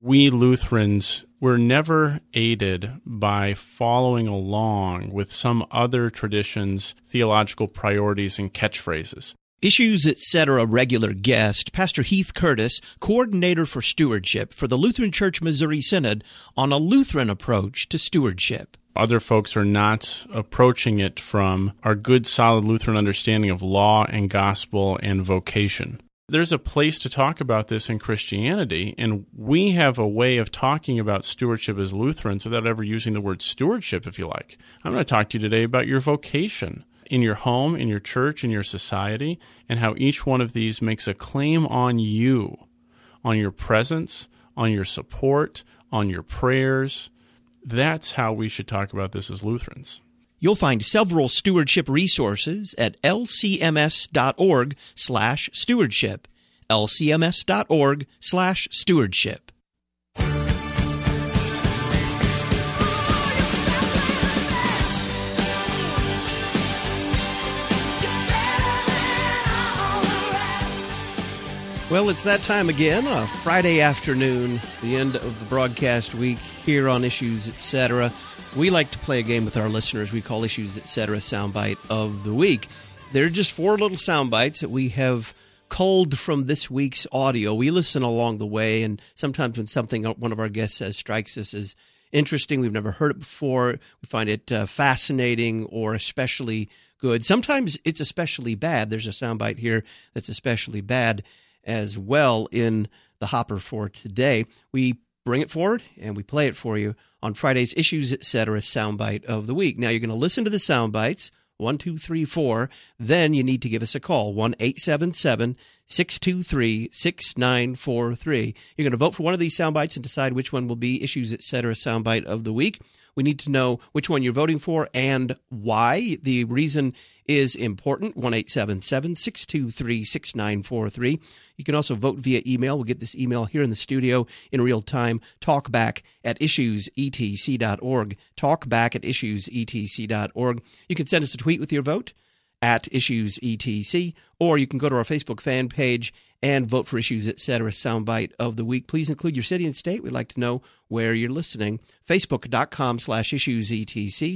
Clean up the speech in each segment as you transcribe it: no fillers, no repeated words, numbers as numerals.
We Lutherans were never aided by following along with some other tradition's theological priorities and catchphrases. Issues Etc. regular guest, Pastor Heath Curtis, coordinator for stewardship for the Lutheran Church Missouri Synod, on a Lutheran approach to stewardship. Other folks are not approaching it from our good, solid Lutheran understanding of law and gospel and vocation. There's a place to talk about this in Christianity, and we have a way of talking about stewardship as Lutherans without ever using the word stewardship, if you like. I'm going to talk to you today about your vocation in your home, in your church, in your society, and how each one of these makes a claim on you, on your presence, on your support, on your prayers. That's how we should talk about this as Lutherans. You'll find several stewardship resources at lcms.org/stewardship, lcms.org/stewardship. Well, it's that time again, a Friday afternoon, the end of the broadcast week here on Issues Etc. We like to play a game with our listeners we call Issues Etc. Soundbite of the Week. They're just 4 little sound bites that we have culled from this week's audio. We listen along the way, and sometimes when something one of our guests says strikes us as interesting, we've never heard it before, we find it fascinating or especially good. Sometimes it's especially bad. There's a soundbite here that's especially bad as well in the hopper for today. We bring it forward and we play it for you on Friday's Issues Etc. Soundbite of the Week. Now you're going to listen to the soundbites, 1, 2, 3, 4. Then you need to give us a call, 1-877-623-6943. You're going to vote for one of these soundbites and decide which one will be Issues Etc. Soundbite of the Week. We need to know which one you're voting for and why. The reason is important, 1-877-623-6943. You can also vote via email. We'll get this email here in the studio in real time, talkback@issuesetc.org, talkback@issuesetc.org. You can send us a tweet with your vote at IssuesETC, or you can go to our Facebook fan page and vote for Issues Etc. Soundbite of the Week. Please include your city and state. We'd like to know where you're listening. Facebook.com/IssuesETC,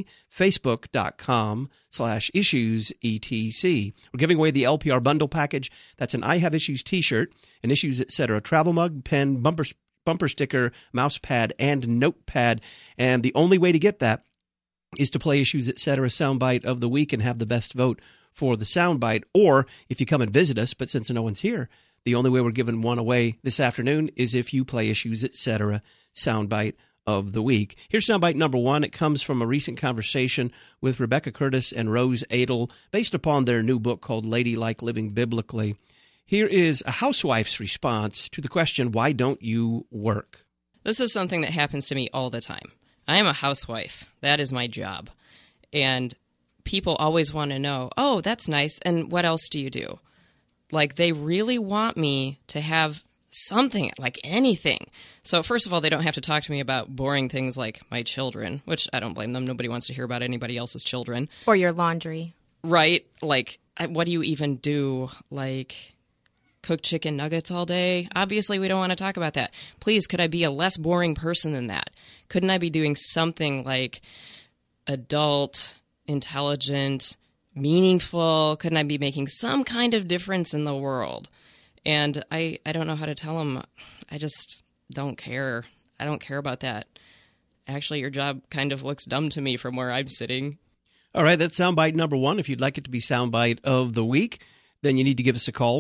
Facebook.com/IssuesETC. We're giving away the LPR bundle package. That's an I Have Issues t-shirt, an Issues Etc. travel mug, pen, bumper sticker, mouse pad, and notepad. And the only way to get that is to play Issues Etc. Soundbite of the Week and have the best vote for the soundbite. Or if you come and visit us, but since no one's here, the only way we're giving one away this afternoon is if you play Issues Etc. Soundbite of the Week. Here's soundbite number 1. It comes from a recent conversation with Rebecca Curtis and Rose Adel based upon their new book called Ladylike Living Biblically. Here is a housewife's response to the question, why don't you work? This is something that happens to me all the time. I am a housewife. That is my job. And people always want to know, oh, that's nice, and what else do you do? Like, they really want me to have something, like anything. So first of all, they don't have to talk to me about boring things like my children, which I don't blame them. Nobody wants to hear about anybody else's children. Or your laundry. Right. Like, what do you even do? Like, cook chicken nuggets all day? Obviously, we don't want to talk about that. Please, could I be a less boring person than that? Couldn't I be doing something like adult, intelligent, meaningful? Couldn't I be making some kind of difference in the world? And I don't know how to tell them. I just don't care. I don't care about that. Actually, your job kind of looks dumb to me from where I'm sitting. All right, that's soundbite number 1. If you'd like it to be soundbite of the week, then you need to give us a call,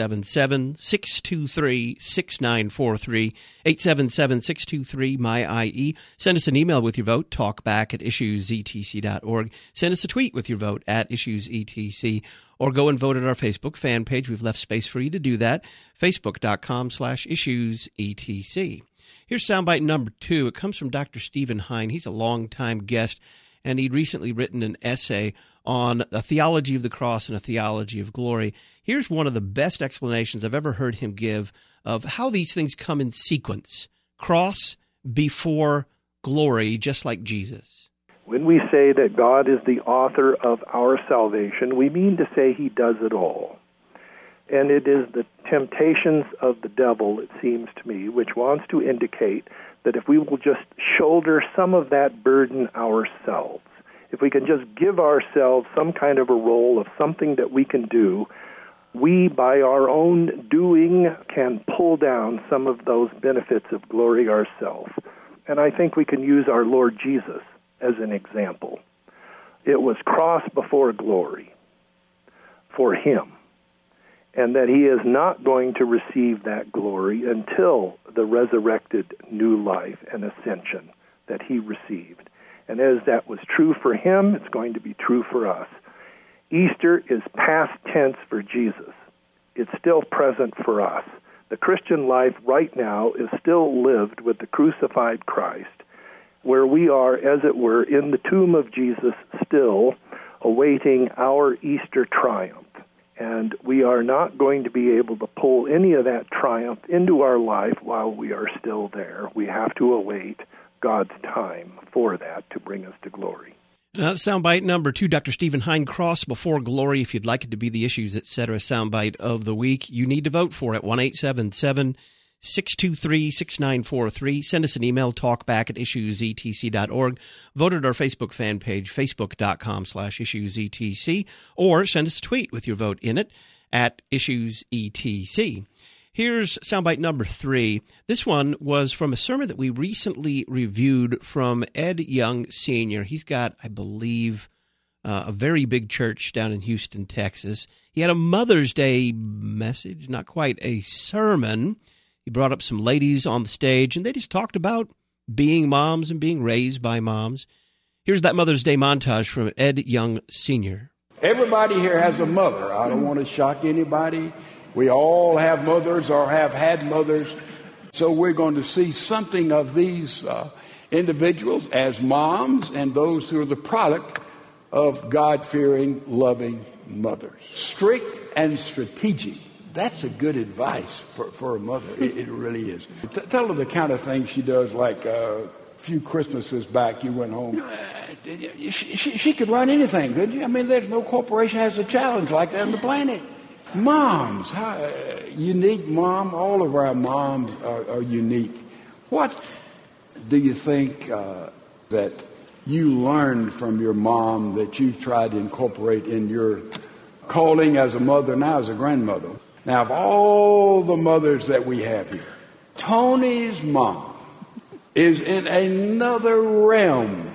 1-877-623-6943, 877-623-MY-IE. Send us an email with your vote, talkback@issuesetc.org. Send us a tweet with your vote at IssuesETC, or go and vote at our Facebook fan page. We've left space for you to do that, facebook.com/IssuesETC. Here's soundbite number 2. It comes from Dr. Stephen Hein. He's a longtime guest, and he'd recently written an essay on a theology of the cross and a theology of glory. Here's one of the best explanations I've ever heard him give of how these things come in sequence. Cross before glory, just like Jesus. When we say that God is the author of our salvation, we mean to say he does it all. And it is the temptations of the devil, it seems to me, which wants to indicate that if we will just shoulder some of that burden ourselves, if we can just give ourselves some kind of a role of something that we can do, we, by our own doing, can pull down some of those benefits of glory ourselves. And I think we can use our Lord Jesus as an example. It was cross before glory for him, and that he is not going to receive that glory until the resurrected new life and ascension that he received. And as that was true for him, it's going to be true for us. Easter is past tense for Jesus. It's still present for us. The Christian life right now is still lived with the crucified Christ, where we are, as it were, in the tomb of Jesus still, awaiting our Easter triumph. And we are not going to be able to pull any of that triumph into our life while we are still there. We have to await God's time for that to bring us to glory. Soundbite number 2, Dr. Stephen Hein, Cross Before Glory. If you'd like it to be the Issues, Etc. soundbite of the week, you need to vote for it. 1-877-623-6943. Send us an email, talkback@issuesetc.org. Vote at our Facebook fan page, facebook.com/issuesetc, or send us a tweet with your vote in it at issuesetc. Here's soundbite number 3. This one was from a sermon that we recently reviewed from Ed Young Sr. He's got, I believe, a very big church down in Houston, Texas. He had a Mother's Day message, not quite a sermon. He brought up some ladies on the stage, and they just talked about being moms and being raised by moms. Here's that Mother's Day montage from Ed Young Sr. Everybody here has a mother. I don't want to shock anybody. We all have mothers or have had mothers. So we're going to see something of these individuals as moms and those who are the product of God-fearing, loving mothers. Strict and strategic. That's a good advice for a mother. It really is. Tell her the kind of thing she does, like a few Christmases back, you went home. She could run anything, couldn't you? I mean, there's no corporation has a challenge like that on the planet. Moms, unique mom. All of our moms are unique. What do you think that you learned from your mom that you've tried to incorporate in your calling as a mother, now as a grandmother? Now, of all the mothers that we have here, Tony's mom is in another realm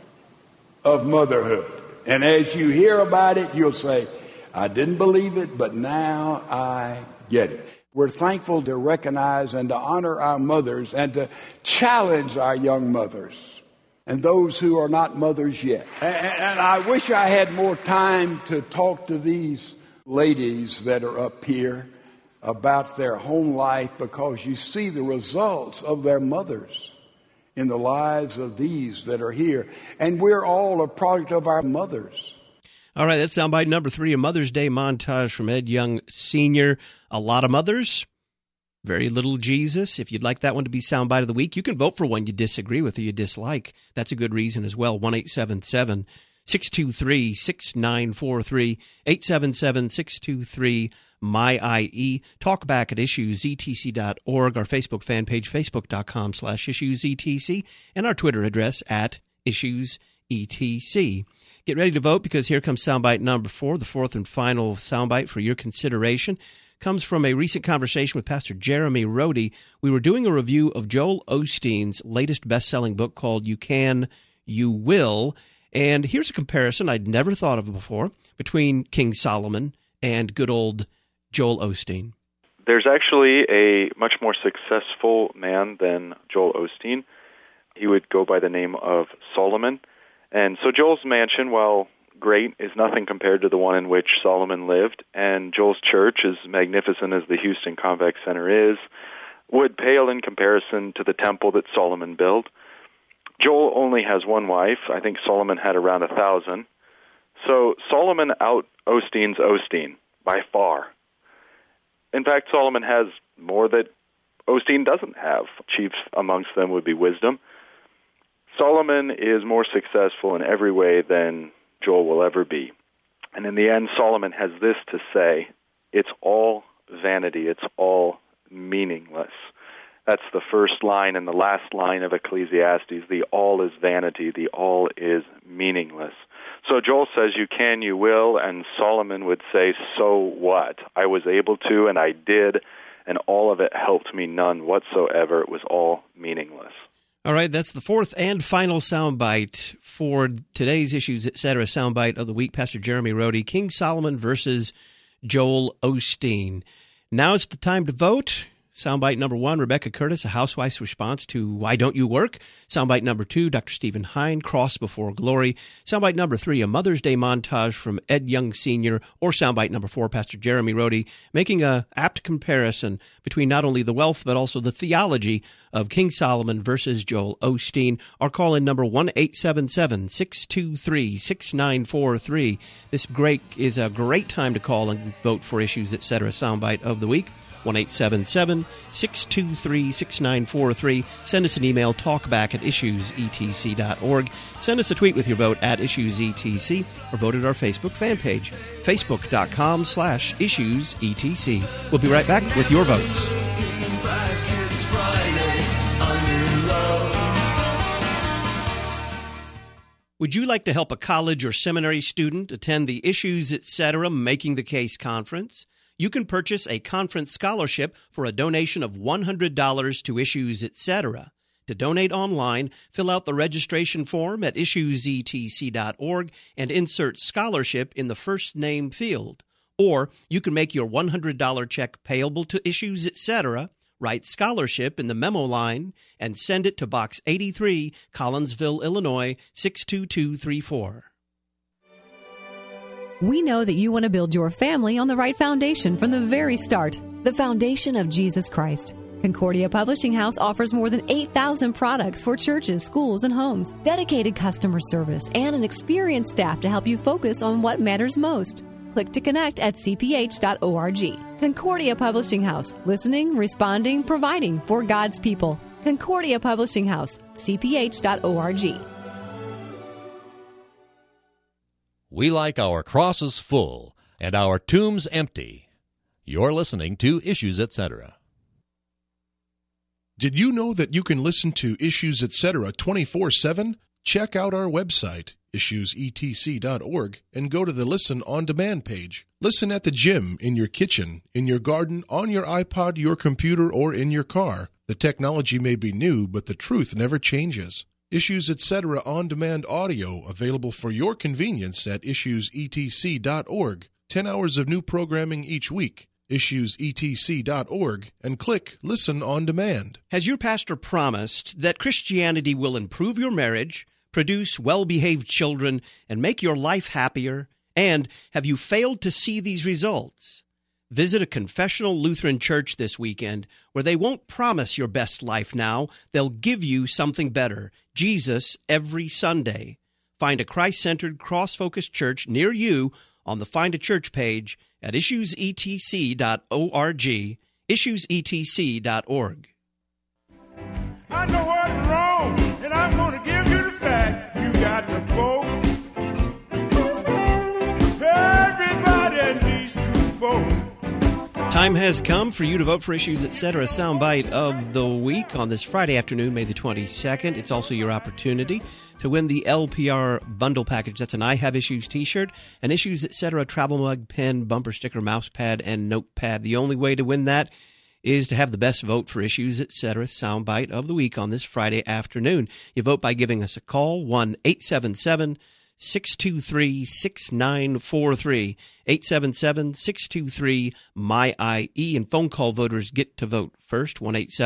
of motherhood. And as you hear about it, you'll say, I didn't believe it, but now I get it. We're thankful to recognize and to honor our mothers and to challenge our young mothers and those who are not mothers yet. And I wish I had more time to talk to these ladies that are up here about their home life, because you see the results of their mothers in the lives of these that are here. And we're all a product of our mothers. All right, that's soundbite number 3, a Mother's Day montage from Ed Young Sr. A lot of mothers, very little Jesus. If you'd like that one to be soundbite of the week, you can vote for one you disagree with or you dislike. That's a good reason as well. 1-877-623-6943, 877-623-MyIE. Talkback@issuesetc.org, our Facebook fan page, facebook.com/issuesetc, and our Twitter address @issuesetc. Get ready to vote, because here comes soundbite number 4, the fourth and final soundbite for your consideration. Comes from a recent conversation with Pastor Jeremy Rhodey. We were doing a review of Joel Osteen's latest best-selling book called You Can, You Will. And here's a comparison I'd never thought of before between King Solomon and good old Joel Osteen. There's actually a much more successful man than Joel Osteen. He would go by the name of Solomon. And so Joel's mansion, while great, is nothing compared to the one in which Solomon lived. And Joel's church, as magnificent as the Houston Convex Center is, would pale in comparison to the temple that Solomon built. Joel only has one wife. I think Solomon had around 1,000. So Solomon out Osteen's Osteen by far. In fact, Solomon has more that Osteen doesn't have. Chief amongst them would be wisdom. Solomon is more successful in every way than Joel will ever be. And in the end, Solomon has this to say: it's all vanity. It's all meaningless. That's the first line and the last line of Ecclesiastes. The all is vanity. The all is meaningless. So Joel says, you can, you will, and Solomon would say, so what? I was able to, and I did, and all of it helped me none whatsoever. It was all meaningless. All right, that's the fourth and final soundbite for today's Issues, Etc. soundbite of the week. Pastor Jeremy Rhodey, King Solomon versus Joel Osteen. Now it's the time to vote. Soundbite number 1, Rebecca Curtis, a housewife's response to Why Don't You Work? Soundbite number 2, Dr. Stephen Hine, Cross Before Glory. Soundbite number 3, a Mother's Day montage from Ed Young Sr. Or soundbite number 4, Pastor Jeremy Rhodey, making an apt comparison between not only the wealth but also the theology of King Solomon versus Joel Osteen. Our call-in number 1-877-623-6943. This is a great time to call and vote for Issues, Etc. soundbite of the week. 1-877-623-6943. Send us an email, talkback@issuesetc.org. Send us a tweet with your vote at IssuesETC, or vote at our Facebook fan page, facebook.com/IssuesETC. We'll be right back with your votes. Would you like to help a college or seminary student attend the Issues, Etc. Making the Case conference? You can purchase a conference scholarship for a donation of $100 to Issues, Etc. To donate online, fill out the registration form at issuesetc.org and insert scholarship in the first name field. Or you can make your $100 check payable to Issues, Etc., write scholarship in the memo line, and send it to Box 83, Collinsville, Illinois, 62234. We know that you want to build your family on the right foundation from the very start, the foundation of Jesus Christ. Concordia Publishing House offers more than 8,000 products for churches, schools, and homes, dedicated customer service, and an experienced staff to help you focus on what matters most. Click to connect at cph.org. Concordia Publishing House, listening, responding, providing for God's people. Concordia Publishing House, cph.org. We like our crosses full and our tombs empty. You're listening to Issues, Etc. Did you know that you can listen to Issues, Etc. 24/7? Check out our website, issuesetc.org, and go to the Listen on Demand page. Listen at the gym, in your kitchen, in your garden, on your iPod, your computer, or in your car. The technology may be new, but the truth never changes. Issues, Etc. on-demand audio available for your convenience at issuesetc.org. 10 hours of new programming each week. issuesetc.org, and click Listen on Demand. Has your pastor promised that Christianity will improve your marriage, produce well-behaved children, and make your life happier? And have you failed to see these results? Visit a confessional Lutheran church this weekend where they won't promise your best life now. They'll give you something better, Jesus, every Sunday. Find a Christ-centered, cross-focused church near you on the Find a Church page at issuesetc.org, issuesetc.org. I know what's wrong, and I'm going to give you the fact. You got to vote. Everybody needs to vote. Time has come for you to vote for Issues, Etc. Soundbite of the week on this Friday afternoon, May the 22nd. It's also your opportunity to win the LPR bundle package. That's an I Have Issues t-shirt, an Issues, Etc. travel mug, pen, bumper sticker, mouse pad, and notepad. The only way to win that is to have the best vote for Issues, Etc. Soundbite of the week on this Friday afternoon. You vote by giving us a call, 1-877-623-6943, 877-623-MY-IE, and phone call voters get to vote first,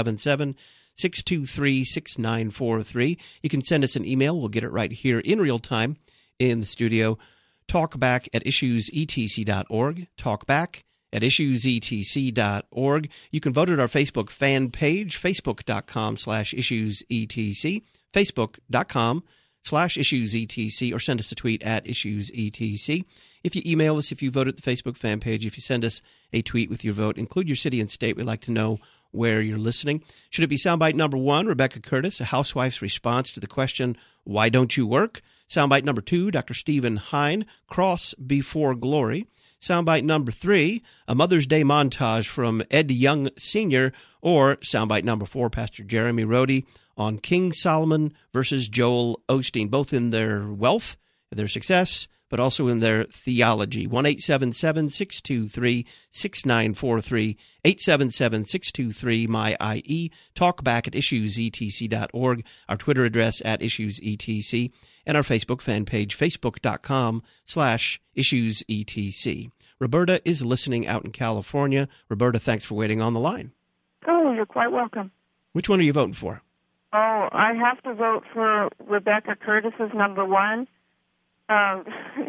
1-877-623-6943. You can send us an email. We'll get it right here in real time in the studio. Talkback at issuesetc.org. Talkback at issuesetc.org. You can vote at our Facebook fan page, facebook.com/issuesetc, facebook.com/issuesetc, or send us a tweet at issuesetc. If you email us, if you vote at the Facebook fan page, if you send us a tweet with your vote, include your city and state. We'd like to know where you're listening. Should it be soundbite number 1, Rebecca Curtis, a housewife's response to the question, Why Don't You Work? Soundbite number 2, Dr. Stephen Hine, Cross Before Glory. soundbite number 3, a Mother's Day montage from Ed Young Sr., or soundbite number 4, Pastor Jeremy Rhodey on King Solomon versus Joel Osteen, both in their wealth, their success, but also in their theology. 1-877-623-6943, 877-623-MY-IE, talkback at issuesetc.org, our Twitter address at issuesetc, and our Facebook fan page, facebook.com/issuesetc. Roberta is listening out in California. Roberta, thanks for waiting on the line. Oh, you're quite welcome. Which one are you voting for? Oh, I have to vote for Rebecca Curtis's number 1. When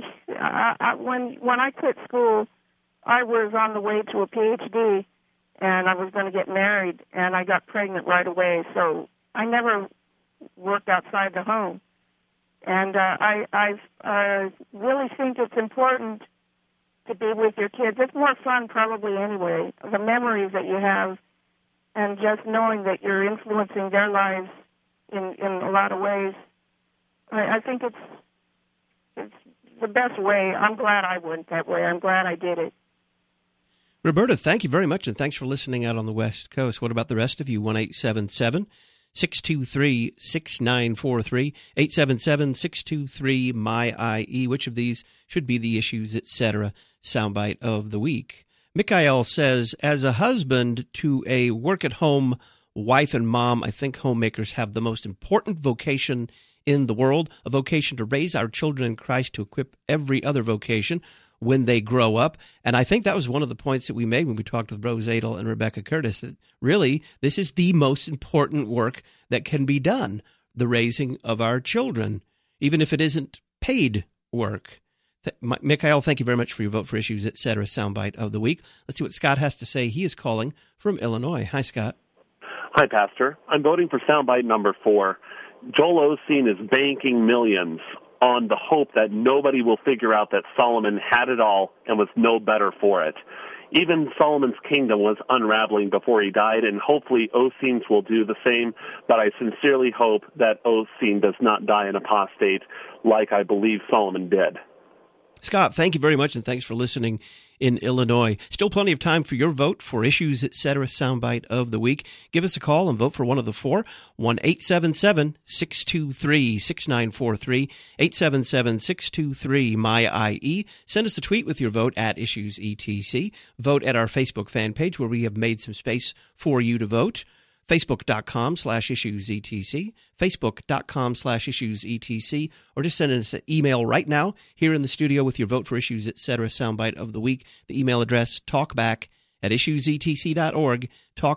I quit school, I was on the way to a PhD, and I was going to get married, and I got pregnant right away. So I never worked outside the home, and I really think it's important to be with your kids. It's more fun, probably anyway. The memories that you have, and just knowing that you're influencing their lives in a lot of ways. I think it's the best way. I'm glad I went that way. I'm glad I did it. Roberta, thank you very much, and thanks for listening out on the West Coast. What about the rest of you? 1-877-623-6943, 877-623-MY-IE. Which of these should be the issues, etc. soundbite of the week? Mikhail says, as a husband to a work-at-home wife and mom, I think homemakers have the most important vocation in the world, a vocation to raise our children in Christ, to equip every other vocation when they grow up. And I think that was one of the points that we made when we talked with Rose Adel and Rebecca Curtis, that really this is the most important work that can be done, the raising of our children, even if it isn't paid work. Mikhail, thank you very much for your vote for Issues, etc. soundbite of the week. Let's see what Scott has to say. He is calling from Illinois. Hi, Scott. Hi, Pastor. I'm voting for soundbite number 4. Joel Osteen is banking millions on the hope that nobody will figure out that Solomon had it all and was no better for it. Even Solomon's kingdom was unraveling before he died, and hopefully Osteen's will do the same, but I sincerely hope that Osteen does not die an apostate like I believe Solomon did. Scott, thank you very much, and thanks for listening in Illinois. Still plenty of time for your vote for Issues, etc. soundbite of the week. Give us a call and vote for one of the 4. 1-877-623-6943, 877-623-MY-IE. Send us a tweet with your vote at IssuesETC. Vote at our Facebook fan page, where we have made some space for you to vote. Facebook.com/IssuesETC, Facebook.com/IssuesETC, or just send us an email right now here in the studio with your vote for Issues, etc. soundbite of the week. The email address, talkback@issuesetc.org,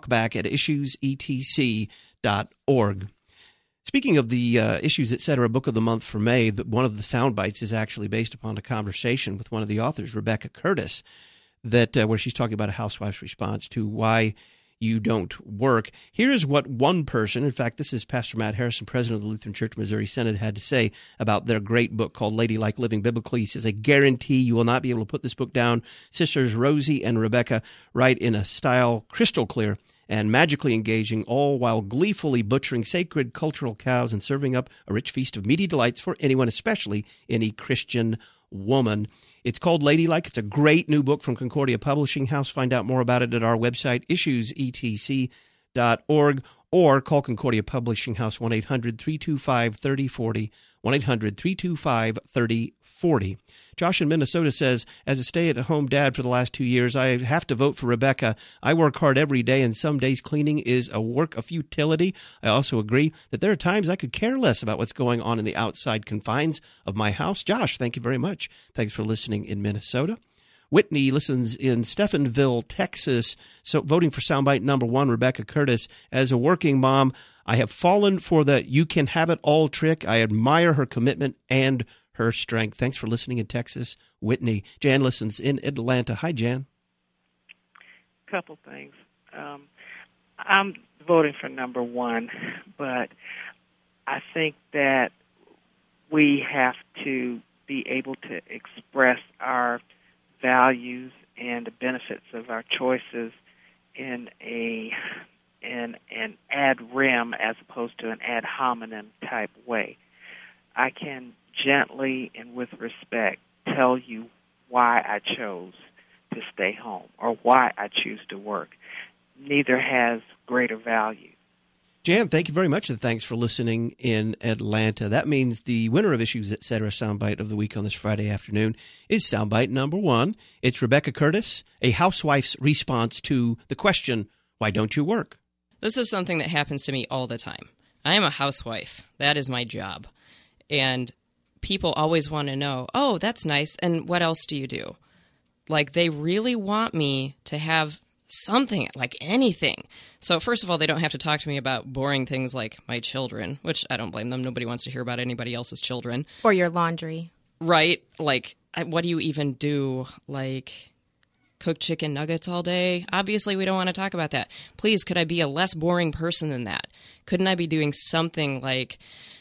talkback@issuesetc.org. Speaking of the Issues, etc. book of the month for May, one of the soundbites is actually based upon a conversation with one of the authors, Rebecca Curtis, that where she's talking about a housewife's response to why you don't work. Here is what one person, in fact, this is Pastor Matt Harrison, president of the Lutheran Church Missouri Synod, had to say about their great book called Ladylike Living Biblically. He says, I guarantee you will not be able to put this book down. Sisters Rosie and Rebecca write in a style crystal clear and magically engaging, all while gleefully butchering sacred cultural cows and serving up a rich feast of meaty delights for anyone, especially any Christian woman. It's called Ladylike. It's a great new book from Concordia Publishing House. Find out more about it at our website, issuesetc.org, or call Concordia Publishing House, 1-800-325-3040, 1-800-325-3040. Josh in Minnesota says, as a stay-at-home dad for the last 2 years, I have to vote for Rebecca. I work hard every day, and some days cleaning is a work of futility. I also agree that there are times I could care less about what's going on in the outside confines of my house. Josh, thank you very much. Thanks for listening in Minnesota. Whitney listens in Stephenville, Texas. So voting for soundbite number 1, Rebecca Curtis. As a working mom, I have fallen for the you can have it all trick. I admire her commitment and her strength. Thanks for listening in Texas, Whitney. Jan listens in Atlanta. Hi, Jan. Couple things. I'm voting for number 1, but I think that we have to be able to express our values and the benefits of our choices in an ad rem as opposed to an ad hominem type way. I can gently and with respect tell you why I chose to stay home or why I choose to work. Neither has greater value. Jan, thank you very much, and thanks for listening in Atlanta. That means the winner of Issues Etc. Soundbite of the Week on this Friday afternoon is Soundbite number 1. It's Rebecca Curtis, a housewife's response to the question, why don't you work? This is something that happens to me all the time. I am a housewife. That is my job. And people always want to know, oh, that's nice, and what else do you do? Like, they really want me to have something, like anything. So first of all, they don't have to talk to me about boring things like my children, which I don't blame them. Nobody wants to hear about anybody else's children. Or your laundry. Right. Like, what do you even do? Like, cook chicken nuggets all day? Obviously, we don't want to talk about that. Please, could I be a less boring person than that? Couldn't I be doing something like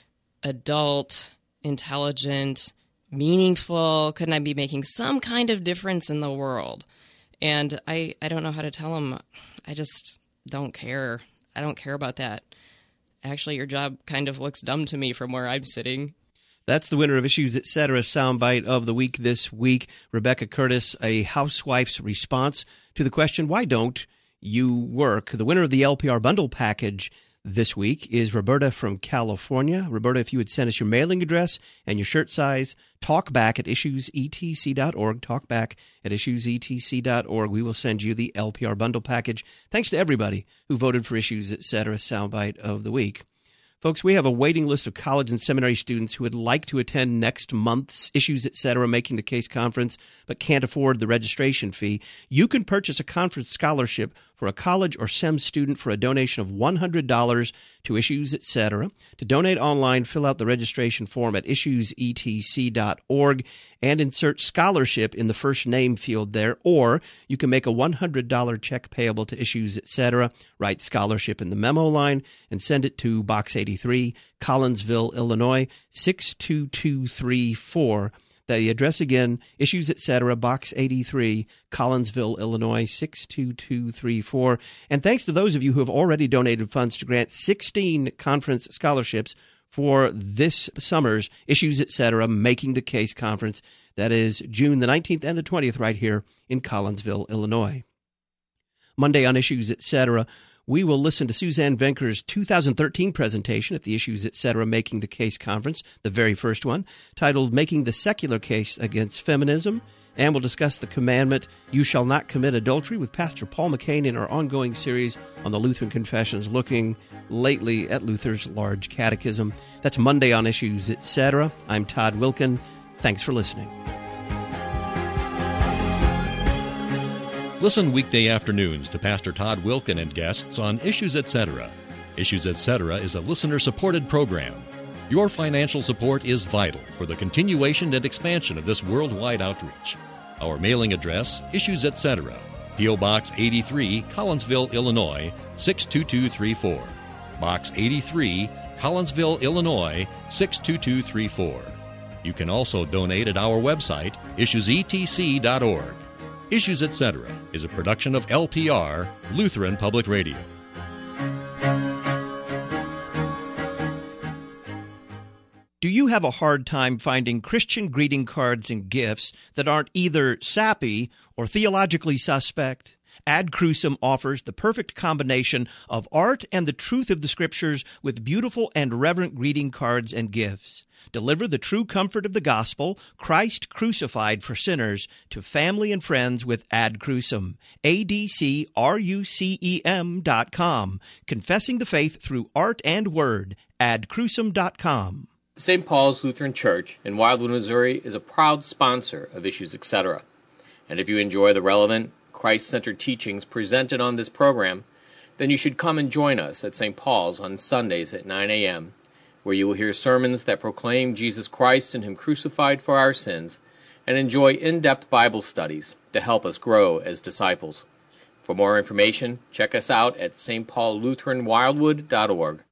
adult, intelligent, meaningful? Couldn't I be making some kind of difference in the world? And I don't know how to tell them. I just don't care. I don't care about that. Actually, your job kind of looks dumb to me from where I'm sitting. That's the winner of Issues Etc. Soundbite of the Week this week, Rebecca Curtis, a housewife's response to the question, why don't you work? The winner of the LPR bundle package this week is Roberta from California. Roberta, if you would send us your mailing address and your shirt size, talkback at issuesetc.org, talkback at issuesetc.org. We will send you the LPR bundle package. Thanks to everybody who voted for Issues Etc. Soundbite of the Week. Folks, we have a waiting list of college and seminary students who would like to attend next month's Issues Etc. Making the Case conference, but can't afford the registration fee. You can purchase a conference scholarship for a college or SEM student for a donation of $100 to Issues Etc. To donate online, fill out the registration form at issuesetc.org and insert scholarship in the first name field there, or you can make a $100 check payable to Issues Etc., write scholarship in the memo line, and send it to Box 83, Collinsville, Illinois, 62234. The address again, Issues Etc., Box 83, Collinsville, Illinois, 62234. And thanks to those of you who have already donated funds to grant 16 conference scholarships for this summer's Issues Etc. Making the Case conference. That is June the 19th and the 20th right here in Collinsville, Illinois. Monday on Issues Etc., we will listen to Suzanne Venker's 2013 presentation at the Issues Etc. Making the Case conference, the very first one, titled Making the Secular Case Against Feminism. And we'll discuss the commandment, You Shall Not Commit Adultery, with Pastor Paul McCain in our ongoing series on the Lutheran Confessions, looking lately at Luther's Large Catechism. That's Monday on Issues Etc. I'm Todd Wilken. Thanks for listening. Listen weekday afternoons to Pastor Todd Wilken and guests on Issues Etc. Issues Etc. is a listener-supported program. Your financial support is vital for the continuation and expansion of this worldwide outreach. Our mailing address, Issues Etc., P.O. Box 83, Collinsville, Illinois, 62234. Box 83, Collinsville, Illinois, 62234. You can also donate at our website, issuesetc.org. Issues Etc. is a production of LPR, Lutheran Public Radio. Do you have a hard time finding Christian greeting cards and gifts that aren't either sappy or theologically suspect? Ad Crucem offers the perfect combination of art and the truth of the Scriptures with beautiful and reverent greeting cards and gifts. Deliver the true comfort of the gospel, Christ crucified for sinners, to family and friends with Ad Crucem. ADCRUCEM.com. Confessing the faith through art and word. AdCrucem.com. St. Paul's Lutheran Church in Wildwood, Missouri is a proud sponsor of Issues Etc. And if you enjoy the relevant, Christ-centered teachings presented on this program, then you should come and join us at St. Paul's on Sundays at 9 a.m., where you will hear sermons that proclaim Jesus Christ and Him crucified for our sins, and enjoy in-depth Bible studies to help us grow as disciples. For more information, check us out at stpaullutheranwildwood.org.